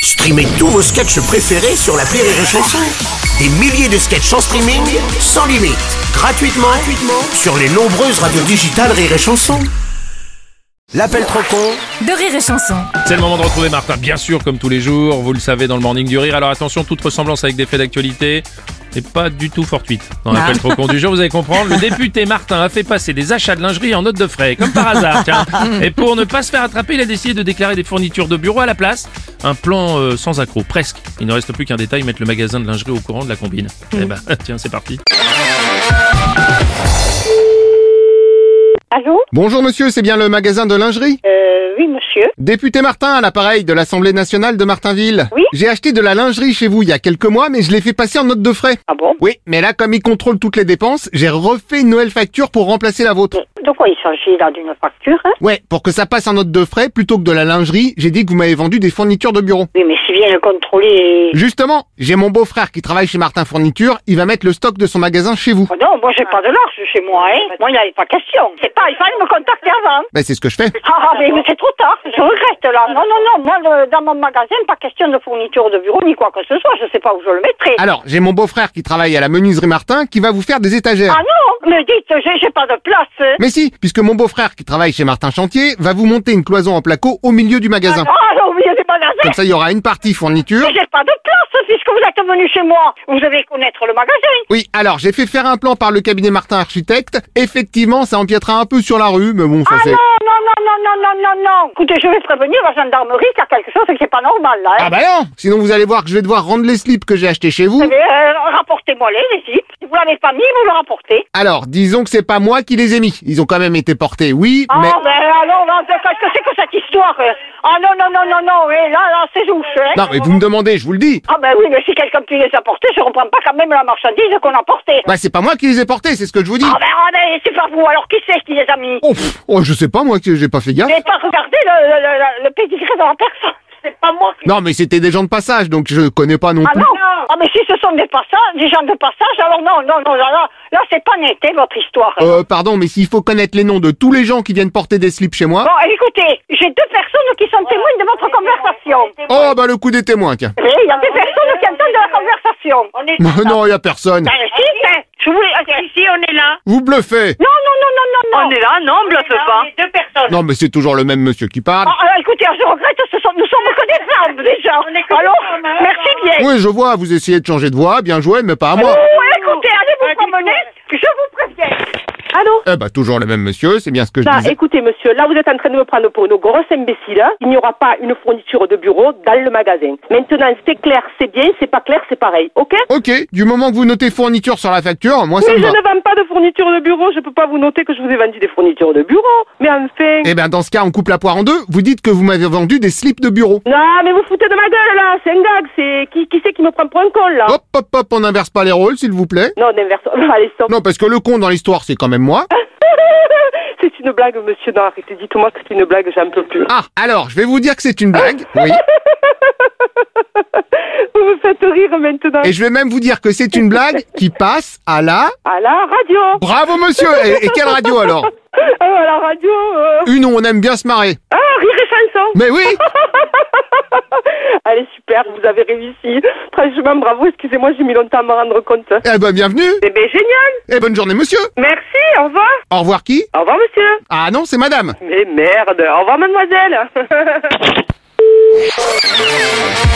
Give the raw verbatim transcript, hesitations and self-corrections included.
Streamez tous vos sketchs préférés sur l'appli Rire et Chanson. Des milliers de sketchs en streaming, sans limite, gratuitement, gratuitement sur les nombreuses radios digitales Rire et Chanson. L'appel trop con de Rire et Chanson. C'est le moment de retrouver Martin, bien sûr, comme tous les jours, vous le savez, dans le Morning du Rire. Alors attention, toute ressemblance avec des faits d'actualité n'est pas du tout fortuite. Dans l'appel trop con du jour, vous allez comprendre, le député Martin a fait passer des achats de lingerie en note de frais, comme par hasard, tiens. Et pour ne pas se faire attraper, il a décidé de déclarer des fournitures de bureau à la place. Un plan euh, sans accroc, presque. Il ne reste plus qu'un détail, mettre le magasin de lingerie au courant de la combine. Eh ben, tiens, c'est parti. Allô? Bonjour monsieur, c'est bien le magasin de lingerie? Euh, oui monsieur. Député Martin à l'appareil de l'Assemblée nationale de Martinville. Oui. J'ai acheté de la lingerie chez vous il y a quelques mois, mais je l'ai fait passer en note de frais. Ah bon? Oui, mais là, comme ils contrôlent toutes les dépenses, j'ai refait une nouvelle facture pour remplacer la vôtre. De quoi il s'agit là, d'une facture, hein? Ouais, pour que ça passe en note de frais, plutôt que de la lingerie, j'ai dit que vous m'avez vendu des fournitures de bureau. Oui, mais s'il vient le contrôler... Justement, j'ai mon beau-frère qui travaille chez Martin Fourniture, il va mettre le stock de son magasin chez vous. Oh non, moi j'ai pas de large chez moi, hein. Moi il n'y avait pas question. C'est pas, il fallait me contacter avant. Ben c'est ce que je fais. Ah, mais, mais c'est trop tard, je regrette là. Non, non, non, moi le, dans mon magasin, pas question de fourniture de bureau ni quoi que ce soit, je sais pas où je le mettrai. Alors, j'ai mon beau-frère qui travaille à la menuiserie Martin qui va vous faire des étagères. Ah non, mais dites, j'ai, j'ai pas de place. Hein. Mais si, puisque mon beau-frère qui travaille chez Martin Chantier va vous monter une cloison en placo au milieu du magasin. Ah non, au milieu du magasin. Comme ça, il y aura une partie fourniture. Mais j'ai pas de place puisque vous êtes venu chez moi. Vous devez connaître le magasin. Oui, alors j'ai fait faire un plan par le cabinet Martin Architecte. Effectivement, ça empiétera un peu sur la rue, mais bon, ça Ah c'est... non, non, non, non, non, non, non, non. Écoutez, je vais prévenir la gendarmerie qu'il y a quelque chose qui est pas normal là. Hein. Ah bah non. Sinon vous allez voir que je vais devoir rendre les slips que j'ai achetés chez vous. Eh bien, euh, rapportez-moi les, les zips. Si vous l'avez pas mis, vous le rapportez. Alors, disons que c'est pas moi qui les ai mis. Ils ont quand même été portés, oui, Ah, mais... ben alors, là, qu'est-ce que c'est que cette histoire euh? Ah non, non, non, non, non, et là, là, c'est louche, hein. Non, mais vous me demandez, je vous le dis. Ah ben oui, mais si quelqu'un peut les apporter, je reprends pas quand même la marchandise qu'on a portée. Bah c'est pas moi qui les ai portés, c'est ce que je vous dis. Ah ben, ah ben, c'est pas vous, alors qui c'est qui les a mis? Oh, pff, oh, je sais pas, moi, que j'ai pas fait Vous gaffe. n'avez pas regardé le, le, le, le pédigré de la personne? C'est pas moi qui... Non, mais c'était des gens de passage, donc je connais pas non Ah plus. non, ah mais si ce sont des passages, des gens de passage, alors non, non, non, là, là, là c'est pas net, hein, votre histoire. Euh, pardon, mais s'il faut connaître les noms de tous les gens qui viennent porter des slips chez moi... Bon, écoutez, j'ai deux personnes qui sont témoins de votre conversation. Oh, bah le coup des témoins, tiens. Oui, il y a des personnes qui entendent de la conversation. On est... Non, y a personne. Ben, si, ben, je voulais... Ici, on est là. Vous bluffez. Non, non, non, non, non, non. On est là, non, on bluffe pas. Deux personnes. Non, mais c'est toujours le même monsieur qui parle. Ah, alors, écoutez, je regrette, ce sont, nous sommes connaissables déjà. Alors, merci bien. Oui, je vois, vous essayez de changer de voix, bien joué, mais pas à moi. Oh, écoutez, allez vous promener, je vous préviens. Allô? Eh bah, toujours le même monsieur, c'est bien ce que je Là, disais. écoutez, monsieur, là, vous êtes en train de me prendre pour une grosse imbécile. Il n'y aura pas une fourniture de bureau dans le magasin. Maintenant, c'est clair, c'est bien, c'est pas clair, c'est pareil, ok? Ok, du moment que vous notez fourniture sur la facture, moi ça Mais me je va. ne vends pas de fourniture de bureau, je peux pas vous noter que je vous ai vendu des fournitures de bureau. Mais enfin... Eh ben, dans ce cas, on coupe la poire en deux, vous dites que vous m'avez vendu des slips de bureau. Non, mais vous foutez de ma gueule, là, c'est un gag, c'est... Qui, qui c'est qui me prend pour un con, là? Hop, hop, hop, on inverse pas les rôles, s'il vous plaît. Non, d'inverse... Allez, stop. Non, parce que le con dans l'histoire, c'est quand même moi. C'est une blague, monsieur, non, arrêtez, dites-moi que c'est une blague, j'en peux plus. Ah, alors, je vais vous dire que c'est une blague, oui. Vous me faites rire maintenant. Et je vais même vous dire que c'est une blague qui passe à la... À la radio. Bravo, monsieur. Et, et quelle radio, alors? Ah, à la radio. Euh... Une où on aime bien se marrer. Ah, rire et chanson. Mais oui. Allez, super, vous avez réussi. Franchement, bravo, excusez-moi, j'ai mis longtemps à me rendre compte. Eh ben, bienvenue. Eh ben, génial. Et bonne journée, monsieur. Merci, au revoir. Au revoir, qui? Au revoir, monsieur. Ah non, c'est madame. Mais merde, au revoir, mademoiselle.